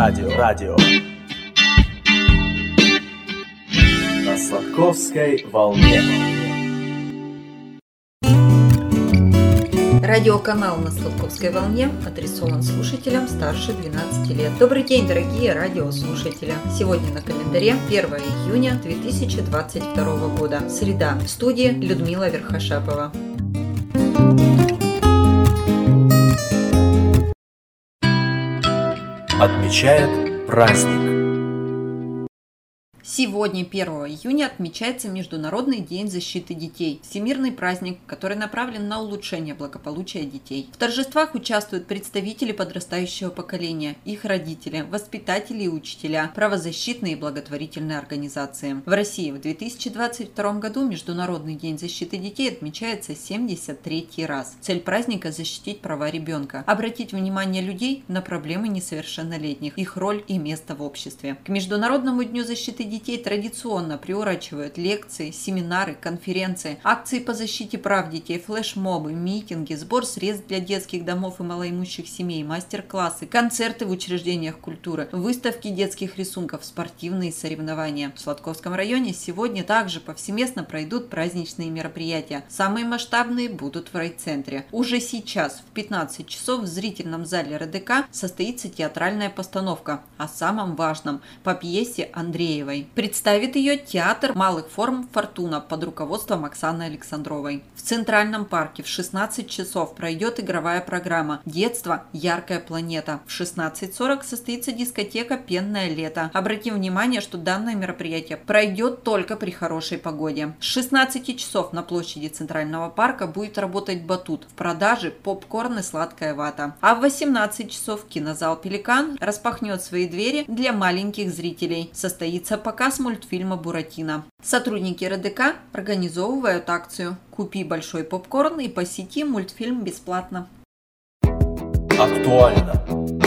Радио. На Сладковской волне. Радиоканал на Сладковской волне адресован слушателям старше 12 лет. Добрый день, дорогие радиослушатели! Сегодня на календаре 1 июня 2022 года. Среда. В студии Людмила Верхошапова. Отмечает праздник. Сегодня, 1 июня, отмечается Международный день защиты детей, всемирный праздник, который направлен на улучшение благополучия детей. В торжествах участвуют представители подрастающего поколения, их родители, воспитатели и учителя, правозащитные и благотворительные организации. В России в 2022 году Международный день защиты детей отмечается 73-й раз. Цель праздника – защитить права ребенка, обратить внимание людей на проблемы несовершеннолетних, их роль и место в обществе. К Международному дню защиты детей традиционно приурачивают лекции, семинары, конференции, акции по защите прав детей, флешмобы, митинги, сбор средств для детских домов и малоимущих семей, мастер-классы, концерты в учреждениях культуры, выставки детских рисунков, спортивные соревнования. В Сладковском районе сегодня также повсеместно пройдут праздничные мероприятия. Самые масштабные будут в райцентре. Уже сейчас в 15 часов в зрительном зале РДК состоится театральная постановка о самом важном по пьесе Андреевой. Представит ее театр малых форм «Фортуна» под руководством Оксаны Александровой. В Центральном парке в 16 часов пройдет игровая программа «Детство. Яркая планета». В 16:40 состоится дискотека «Пенное лето». Обратим внимание, что данное мероприятие пройдет только при хорошей погоде. С 16 часов на площади Центрального парка будет работать батут. В продаже попкорн и сладкая вата. А в 18 часов кинозал «Пеликан» распахнет свои двери для маленьких зрителей. Состоится показ мультфильма «Буратино». Сотрудники РДК организовывают акцию «Купи большой попкорн и посети мультфильм бесплатно». Актуально.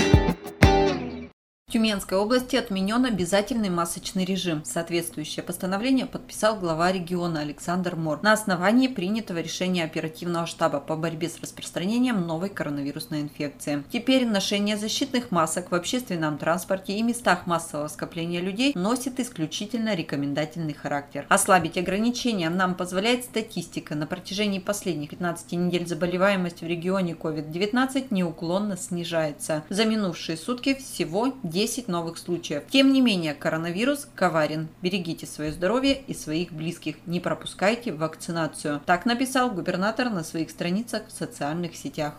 В Тюменской области отменен обязательный масочный режим. Соответствующее постановление подписал глава региона Александр Мор на основании принятого решения оперативного штаба по борьбе с распространением новой коронавирусной инфекции. Теперь ношение защитных масок в общественном транспорте и местах массового скопления людей носит исключительно рекомендательный характер. Ослабить ограничения нам позволяет статистика. На протяжении последних 15 недель заболеваемость в регионе COVID-19 неуклонно снижается. За минувшие сутки всего 10 новых случаев. Тем не менее, коронавирус коварен. Берегите свое здоровье и своих близких. Не пропускайте вакцинацию. Так написал губернатор на своих страницах в социальных сетях.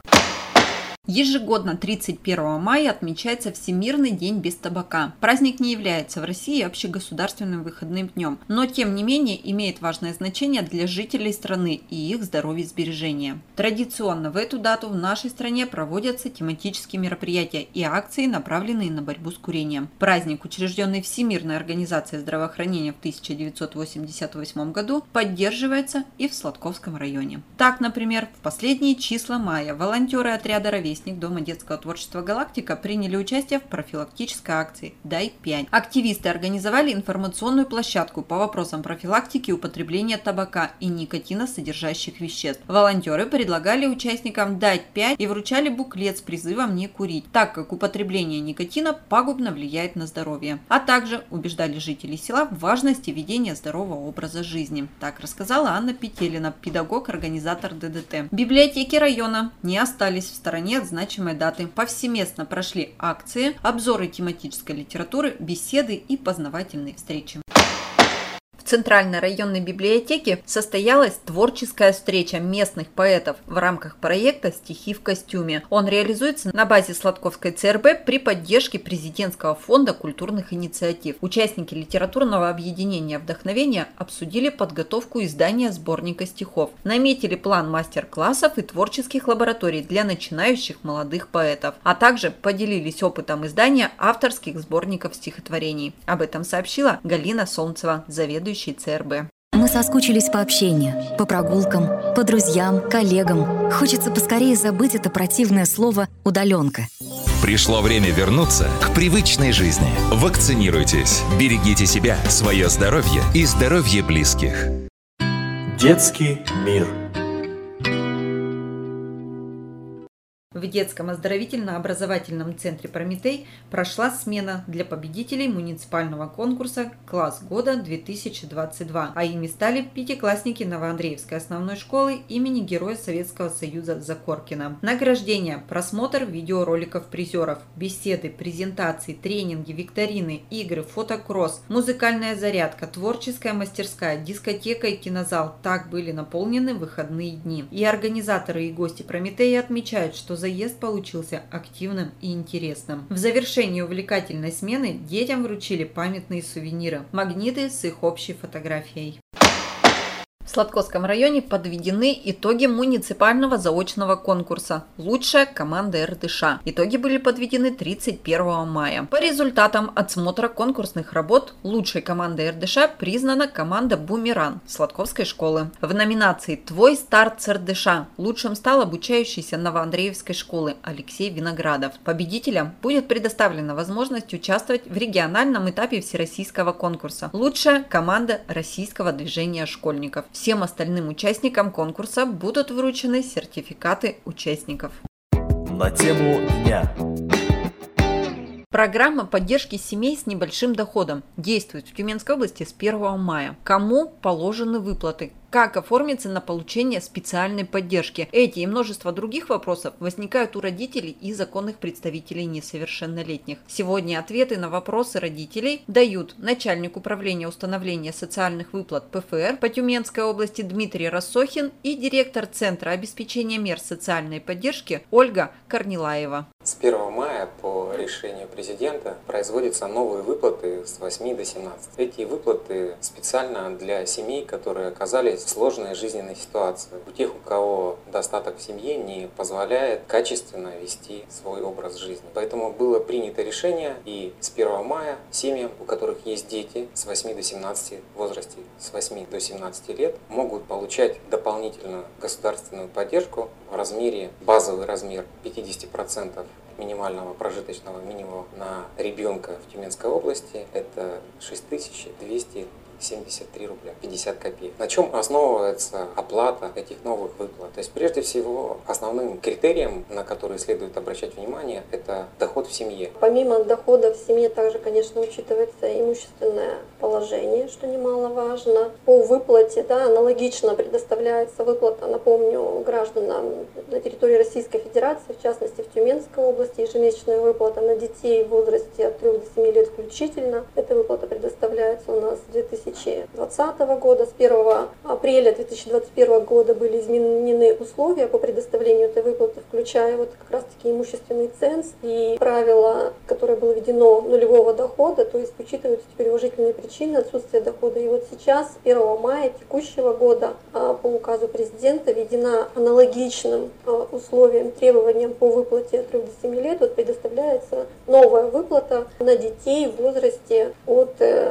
Ежегодно 31 мая отмечается Всемирный день без табака. Праздник не является в России общегосударственным выходным днем, но тем не менее имеет важное значение для жителей страны и их здоровья и сбережения. Традиционно в эту дату в нашей стране проводятся тематические мероприятия и акции, направленные на борьбу с курением. Праздник, учрежденный Всемирной организацией здравоохранения в 1988 году, поддерживается и в Сладковском районе. Так, например, в последние числа мая волонтеры отряда «Ровесник» Дома детского творчества «Галактика» приняли участие в профилактической акции «Дай 5». Активисты организовали информационную площадку по вопросам профилактики употребления табака и никотиносодержащих веществ. Волонтеры предлагали участникам дать 5 и вручали буклет с призывом не курить, так как употребление никотина пагубно влияет на здоровье. А также убеждали жителей села в важности ведения здорового образа жизни. Так рассказала Анна Петелина, педагог-организатор ДДТ. Библиотеки района не остались в стороне от значимой даты. Повсеместно прошли акции, обзоры тематической литературы, беседы и познавательные встречи. В Центральной районной библиотеке состоялась творческая встреча местных поэтов в рамках проекта «Стихи в костюме». Он реализуется на базе Сладковской ЦРБ при поддержке Президентского фонда культурных инициатив. Участники литературного объединения «Вдохновение» обсудили подготовку издания сборника стихов, наметили план мастер-классов и творческих лабораторий для начинающих молодых поэтов, а также поделились опытом издания авторских сборников стихотворений. Об этом сообщила Галина Солнцева, заведующая ЦРБ. Мы соскучились по общению, по прогулкам, по друзьям, коллегам. Хочется поскорее забыть это противное слово «удаленка». Пришло время вернуться к привычной жизни. Вакцинируйтесь, берегите себя, свое здоровье и здоровье близких. Детский мир. В детском оздоровительно-образовательном центре «Прометей» прошла смена для победителей муниципального конкурса «Класс года 2022», а ими стали пятиклассники Новоандреевской основной школы имени Героя Советского Союза Закоркина. Награждение, просмотр видеороликов призеров, беседы, презентации, тренинги, викторины, игры, фотокросс, музыкальная зарядка, творческая мастерская, дискотека и кинозал – так были наполнены выходные дни. И организаторы и гости «Прометея» отмечают, что заезд получился активным и интересным. В завершении увлекательной смены детям вручили памятные сувениры – магниты с их общей фотографией. В Сладковском районе подведены итоги муниципального заочного конкурса «Лучшая команда РДШ». Итоги были подведены 31 мая. По результатам отсмотра конкурсных работ лучшей командой РДШ признана команда «Бумеран» Сладковской школы. В номинации «Твой старт с РДШ» лучшим стал обучающийся Новоандреевской школы Алексей Виноградов. Победителям будет предоставлена возможность участвовать в региональном этапе всероссийского конкурса «Лучшая команда российского движения школьников». Всем остальным участникам конкурса будут вручены сертификаты участников. На тему дня. Программа поддержки семей с небольшим доходом действует в Тюменской области с 1 мая. Кому положены выплаты? Как оформиться на получение специальной поддержки? Эти и множество других вопросов возникают у родителей и законных представителей несовершеннолетних. Сегодня ответы на вопросы родителей дают начальник управления установления социальных выплат ПФР по Тюменской области Дмитрий Рассохин и директор Центра обеспечения мер социальной поддержки Ольга Корнилаева. С 1 мая по решению президента производятся новые выплаты с 8 до 17. Эти выплаты специально для семей, которые оказались в сложной жизненной ситуации. У тех, у кого достаток в семье не позволяет качественно вести свой образ жизни. Поэтому было принято решение, и с 1 мая семьям, у которых есть дети с 8 до 17 в возрасте с 8 до 17 лет, могут получать дополнительную государственную поддержку в размере, базовый размер 50% минимального прожиточного минимума на ребенка в Тюменской области. Это 6273 рубля 50 копеек. На чем основывается оплата этих новых выплат? То есть прежде всего основным критерием, на который следует обращать внимание, это доход в семье. Помимо дохода в семье также, конечно, учитывается имущественное положение, что немаловажно. По выплате, аналогично предоставляется выплата, напомню, гражданам на территории Российской Федерации, в частности в Тюменской области, ежемесячная выплата на детей в возрасте от 3 до 7 лет включительно. Эта выплата предоставляется у нас с 2020 года. С 1 апреля 2021 года были изменены условия по предоставлению этой выплаты, включая как раз-таки имущественный ценз и правило, которое было введено нулевого дохода, то есть учитываются теперь уважительные причины отсутствия дохода. И сейчас, 1 мая текущего года, по указу президента введена аналогичным условиям, требованиям по выплате от 3 до 7 лет, предоставляется новая выплата на детей в возрасте от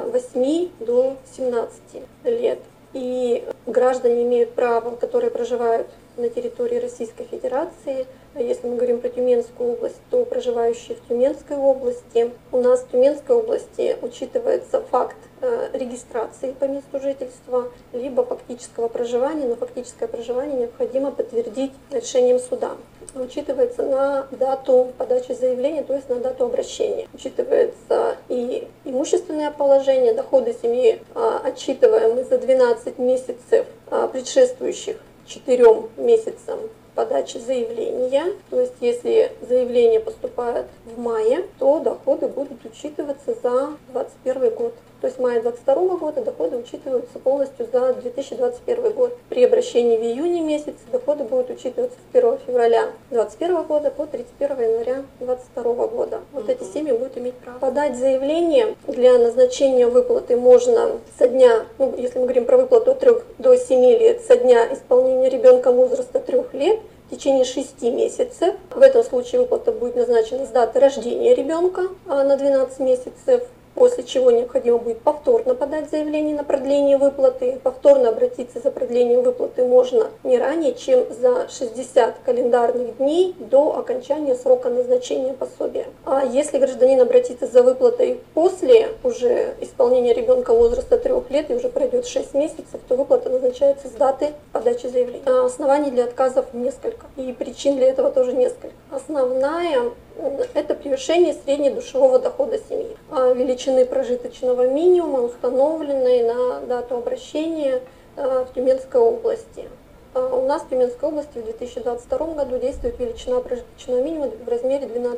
8 до 17 лет. И граждане имеют право, которые проживают на территории Российской Федерации. Если мы говорим про Тюменскую область, то проживающие в Тюменской области. У нас в Тюменской области учитывается факт регистрации по месту жительства, либо фактического проживания, но фактическое проживание необходимо подтвердить решением суда. Учитывается на дату подачи заявления, то есть на дату обращения. Учитывается и имущественное положение, доходы семьи отчитываемые за 12 месяцев, предшествующих 4 месяцам подачи заявления. То есть если заявление поступает в мае, то доходы будут учитываться за 2021 год. То есть в мае 2022 года доходы учитываются полностью за 2021 год. При обращении в июне месяце доходы будут учитываться с 1 февраля 2021 года по 31 января 2022 года. Вот эти семьи будут иметь право. Подать заявление для назначения выплаты можно со дня, если мы говорим про выплату от 3 до 7 лет, со дня исполнения ребенком возраста 3 лет, в течение 6 месяцев. В этом случае выплата будет назначена с даты рождения ребенка на 12 месяцев, после чего необходимо будет повторно подать заявление на продление выплаты. Повторно обратиться за продлением выплаты можно не ранее, чем за 60 календарных дней до окончания срока назначения пособия. А если гражданин обратится за выплатой после уже исполнения ребенка возраста 3 лет и уже пройдет 6 месяцев, то выплата назначается с даты подачи заявления. Оснований для отказов несколько, и причин для этого тоже несколько. Основная – это превышение среднедушевого дохода семьи, величины прожиточного минимума, установленной на дату обращения в Тюменской области. У нас в Тюменской области в 2022 году действует величина прожиточного минимума в размере 12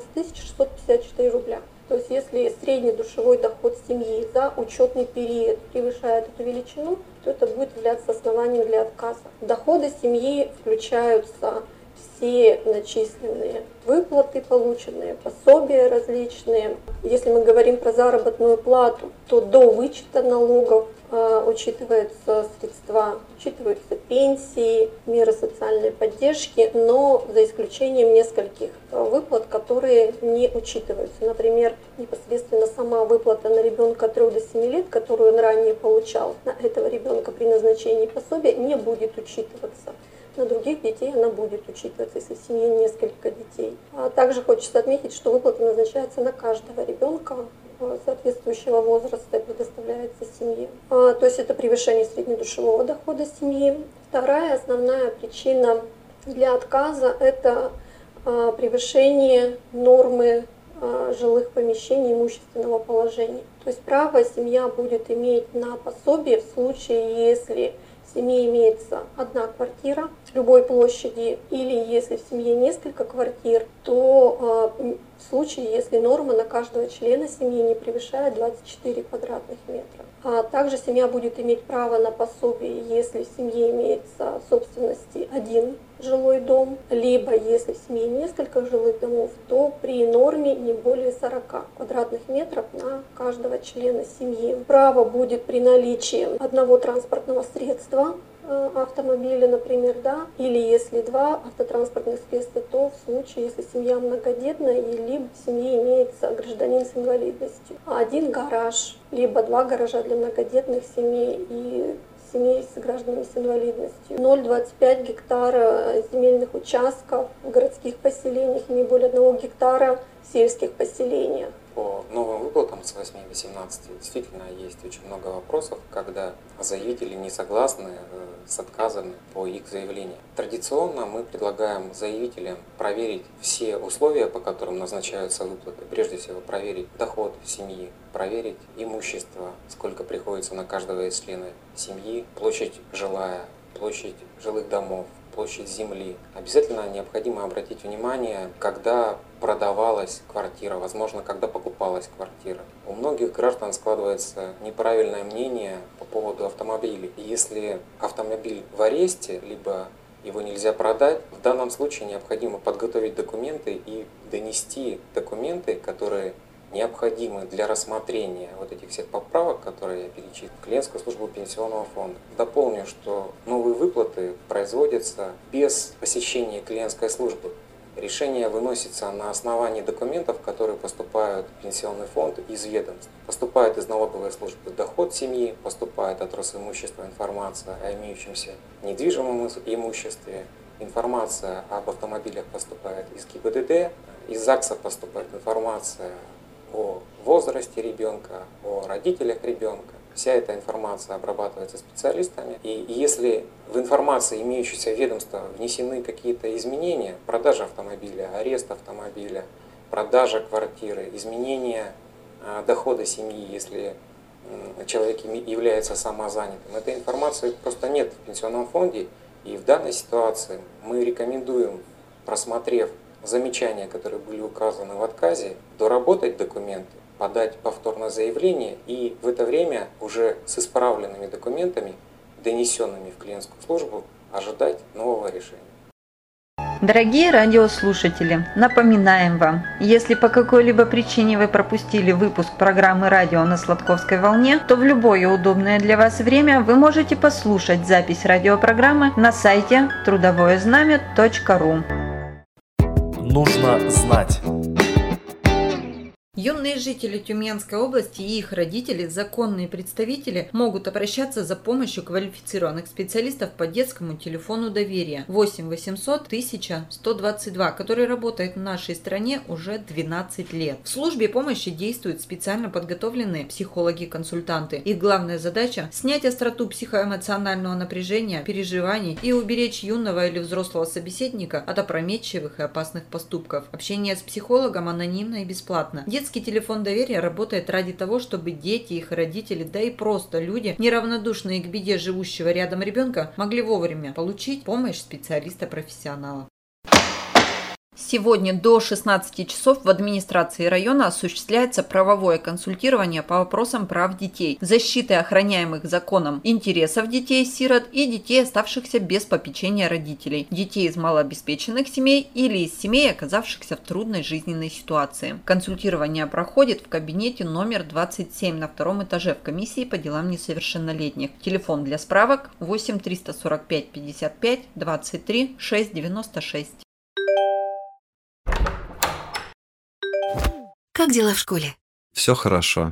654 рубля. То есть если средний душевой доход семьи за учетный период превышает эту величину, то это будет являться основанием для отказа. В доходы семьи включаются все начисленные выплаты, полученные пособия различные. Если мы говорим про заработную плату, то до вычета налогов учитываются средства, учитываются пенсии, меры социальной поддержки, но за исключением нескольких выплат, которые не учитываются. Например, непосредственно сама выплата на ребенка от 3 до 7 лет, которую он ранее получал на этого ребенка при назначении пособия, не будет учитываться. На других детей она будет учитываться, если в семье несколько детей. Также хочется отметить, что выплата назначается на каждого ребенка соответствующего возраста и предоставляется семье. То есть это превышение среднедушевого дохода семьи. Вторая основная причина для отказа – это превышение нормы жилых помещений имущественного положения. То есть право семья будет иметь на пособие в случае, если в семье имеется одна квартира любой площади, или если в семье несколько квартир, то в случае, если норма на каждого члена семьи не превышает 24 квадратных метра. А также семья будет иметь право на пособие, если в семье имеется в собственности один жилой дом, либо если в семье несколько жилых домов, то при норме не более 40 квадратных метров на каждого члена семьи. Право будет при наличии одного транспортного средства, автомобиля, например, или если два автотранспортных средства, то в случае, если семья многодетная, либо в семье имеется гражданин с инвалидностью. Один гараж, либо два гаража для многодетных семей и семей с гражданами с инвалидностью. 0,25 гектара земельных участков в городских поселениях и не более 1 гектара в сельских поселениях. По новым выплатам с 8 до 17 действительно есть очень много вопросов, когда заявители не согласны с отказами по их заявлениям. Традиционно мы предлагаем заявителям проверить все условия, по которым назначаются выплаты. Прежде всего проверить доход семьи, проверить имущество, сколько приходится на каждого из членов семьи, площадь жилая, площадь жилых домов, площадь земли. Обязательно необходимо обратить внимание, когда продавалась квартира, возможно, когда покупалась квартира. У многих граждан складывается неправильное мнение по поводу автомобилей. Если автомобиль в аресте, либо его нельзя продать, в данном случае необходимо подготовить документы и донести документы, которые необходимы для рассмотрения вот этих всех поправок, которые я перечислил, в клиентскую службу пенсионного фонда. Дополню, что новые выплаты производятся без посещения клиентской службы. Решение выносится на основании документов, которые поступают в пенсионный фонд из ведомств. Поступает из налоговой службы доход семьи, поступает от Росимущества информация о имеющемся недвижимом имуществе, информация об автомобилях поступает из ГИБДД, из ЗАГСа поступает информация о возрасте ребенка, о родителях ребенка. Вся эта информация обрабатывается специалистами. И если в информации имеющейся ведомства внесены какие-то изменения, продажа автомобиля, арест автомобиля, продажа квартиры, изменение дохода семьи, если человек является самозанятым, этой информации просто нет в пенсионном фонде. И в данной ситуации мы рекомендуем, просмотрев замечания, которые были указаны в отказе, доработать документы, подать повторное заявление и в это время уже с исправленными документами, донесенными в клиентскую службу, ожидать нового решения. Дорогие радиослушатели, напоминаем вам, если по какой-либо причине вы пропустили выпуск программы «Радио на Сладковской волне», то в любое удобное для вас время вы можете послушать запись радиопрограммы на сайте трудовоезнамя.ру. Нужно знать. Юные жители Тюменской области и их родители, законные представители, могут обращаться за помощью квалифицированных специалистов по детскому телефону доверия 8 800 1122, который работает в нашей стране уже 12 лет. В службе помощи действуют специально подготовленные психологи-консультанты. Их главная задача – снять остроту психоэмоционального напряжения, переживаний и уберечь юного или взрослого собеседника от опрометчивых и опасных поступков. Общение с психологом анонимно и бесплатно. Детский телефон доверия работает ради того, чтобы дети, их родители, да и просто люди, неравнодушные к беде живущего рядом ребенка, могли вовремя получить помощь специалиста-профессионала. Сегодня до 16 часов в администрации района осуществляется правовое консультирование по вопросам прав детей, защиты охраняемых законом интересов детей-сирот и детей, оставшихся без попечения родителей, детей из малообеспеченных семей или из семей, оказавшихся в трудной жизненной ситуации. Консультирование проходит в кабинете номер 27 на втором этаже в комиссии по делам несовершеннолетних. Телефон для справок 8 345 55 23 696. Как дела в школе? Все хорошо.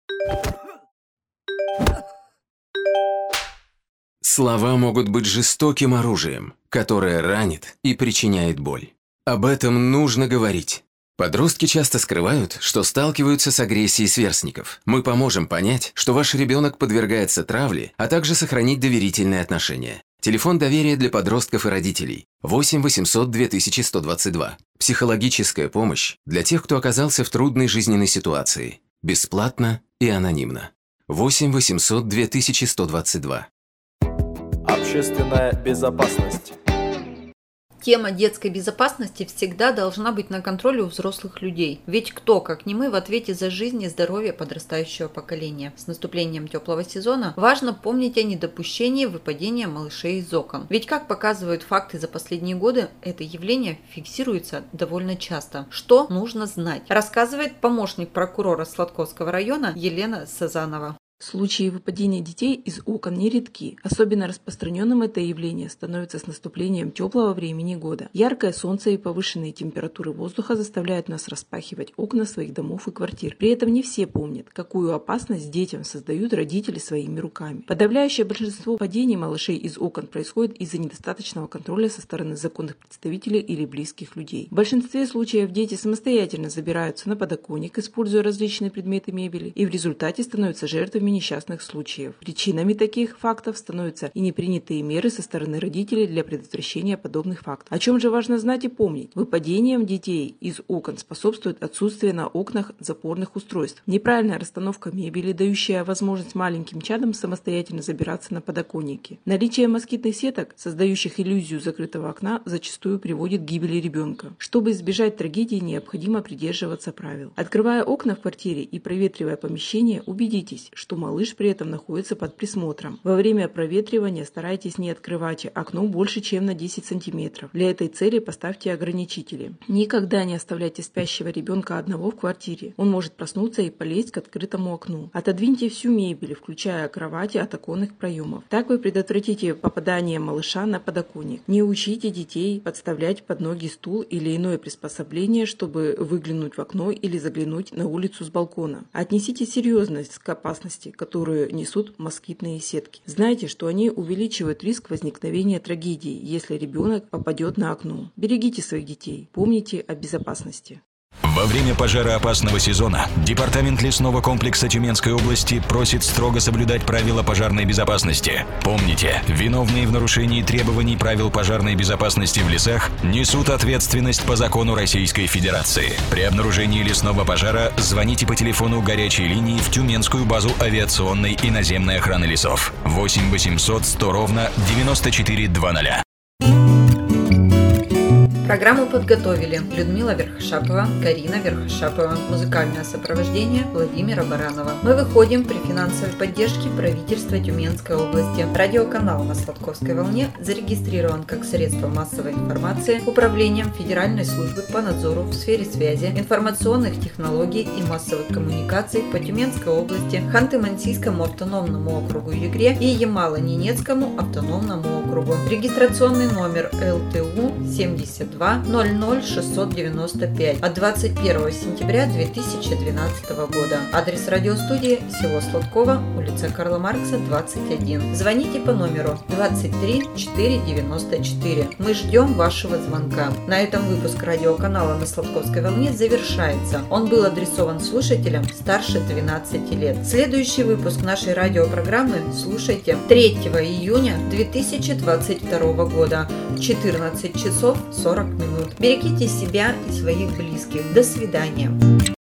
Слова могут быть жестоким оружием, которое ранит и причиняет боль. Об этом нужно говорить. Подростки часто скрывают, что сталкиваются с агрессией сверстников. Мы поможем понять, что ваш ребенок подвергается травле, а также сохранить доверительные отношения. Телефон доверия для подростков и родителей 8 800 2122. Психологическая помощь для тех, кто оказался в трудной жизненной ситуации. Бесплатно и анонимно. 8 800 2122. Общественная безопасность. Тема детской безопасности всегда должна быть на контроле у взрослых людей. Ведь кто, как не мы, в ответе за жизнь и здоровье подрастающего поколения. С наступлением теплого сезона важно помнить о недопущении выпадения малышей из окон. Ведь, как показывают факты за последние годы, это явление фиксируется довольно часто. Что нужно знать? Рассказывает помощник прокурора Сладковского района Елена Сазанова. Случаи выпадения детей из окон нередки. Особенно распространенным это явление становится с наступлением теплого времени года. Яркое солнце и повышенные температуры воздуха заставляют нас распахивать окна своих домов и квартир. При этом не все помнят, какую опасность детям создают родители своими руками. Подавляющее большинство падений малышей из окон происходит из-за недостаточного контроля со стороны законных представителей или близких людей. В большинстве случаев дети самостоятельно забираются на подоконник, используя различные предметы мебели, и в результате становятся жертвами несчастных случаев. Причинами таких фактов становятся и непринятые меры со стороны родителей для предотвращения подобных фактов. О чем же важно знать и помнить? Выпадением детей из окон способствует отсутствие на окнах запорных устройств, неправильная расстановка мебели, дающая возможность маленьким чадам самостоятельно забираться на подоконники. Наличие москитных сеток, создающих иллюзию закрытого окна, зачастую приводит к гибели ребенка. Чтобы избежать трагедии, необходимо придерживаться правил. Открывая окна в квартире и проветривая помещение, убедитесь, что малыш при этом находится под присмотром. Во время проветривания старайтесь не открывать окно больше, чем на 10 см. Для этой цели поставьте ограничители. Никогда не оставляйте спящего ребенка одного в квартире. Он может проснуться и полезть к открытому окну. Отодвиньте всю мебель, включая кровати, от оконных проемов. Так вы предотвратите попадание малыша на подоконник. Не учите детей подставлять под ноги стул или иное приспособление, чтобы выглянуть в окно или заглянуть на улицу с балкона. Отнесите серьезность к опасности, которые несут москитные сетки. Знайте, что они увеличивают риск возникновения трагедии, если ребенок попадет на окно. Берегите своих детей. Помните о безопасности. Во время пожароопасного сезона Департамент лесного комплекса Тюменской области просит строго соблюдать правила пожарной безопасности. Помните, виновные в нарушении требований правил пожарной безопасности в лесах несут ответственность по закону Российской Федерации. При обнаружении лесного пожара звоните по телефону горячей линии в Тюменскую базу авиационной и наземной охраны лесов 8 800 100 ровно 9400. Программу подготовили Людмила Верхошапова, Карина Верхошапова. Музыкальное сопровождение Владимира Баранова. Мы выходим при финансовой поддержке правительства Тюменской области. Радиоканал на Сладковской волне зарегистрирован как средство массовой информации Управлением Федеральной службы по надзору в сфере связи, информационных технологий и массовых коммуникаций по Тюменской области, Ханты-Мансийскому автономному округу Югре и Ямало-Ненецкому автономному округу. Регистрационный номер ЛТУ 72 Москва, 00695 от 21 сентября 2012 года. Адрес радиостудии село Сладково, улица Карла Маркса, 21. Звоните по номеру 23 494. Мы ждем вашего звонка. На этом выпуск радиоканала «На Сладковской волне» завершается. Он был адресован слушателям старше 12 лет. Следующий выпуск нашей радиопрограммы слушайте 3 июня 2022 года в 14 часов 40 минут. Берегите себя и своих близких. До свидания.